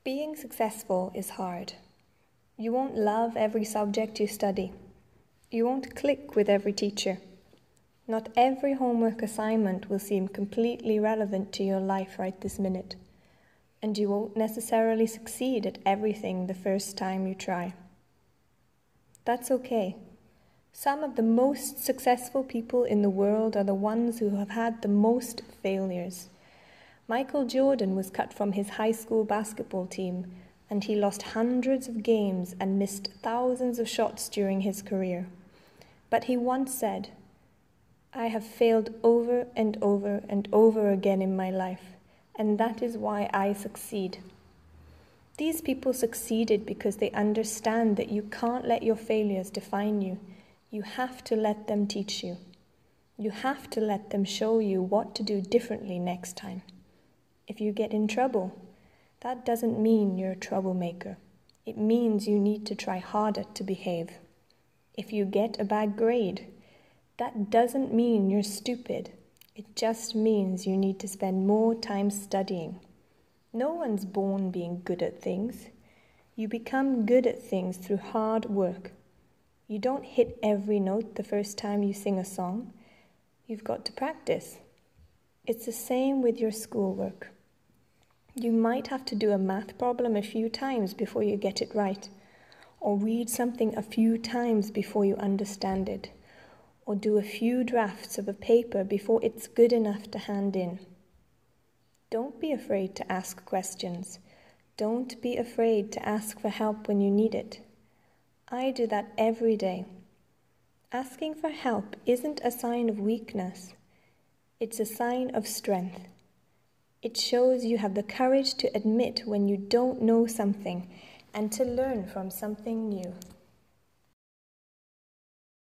Being successful is hard. You won't love every subject you study. You won't click with every teacher. Not every homework assignment will seem completely relevant to your life right this minute. And you won't necessarily succeed at everything the first time you try. That's okay. Some of the most successful people in the world are the ones who have had the most failures. Michael Jordan was cut from his high school basketball team, and he lost hundreds of games and missed thousands of shots during his career. But he once said, "I have failed over and over and over again in my life, and that is why I succeed." These people succeeded because they understand that you can't let your failures define you. You have to let them teach you. You have to let them show you what to do differently next time. If you get in trouble, that doesn't mean you're a troublemaker. It means you need to try harder to behave. If you get a bad grade, that doesn't mean you're stupid. It just means you need to spend more time studying. No one's born being good at things. You become good at things through hard work. You don't hit every note the first time you sing a song. You've got to practice. It's the same with your schoolwork. You might have to do a math problem a few times before you get it right, or read something a few times before you understand it, or do a few drafts of a paper before it's good enough to hand in. Don't be afraid to ask questions. Don't be afraid to ask for help when you need it. I do that every day. Asking for help isn't a sign of weakness. It's a sign of strength. It shows you have the courage to admit when you don't know something and to learn from something new.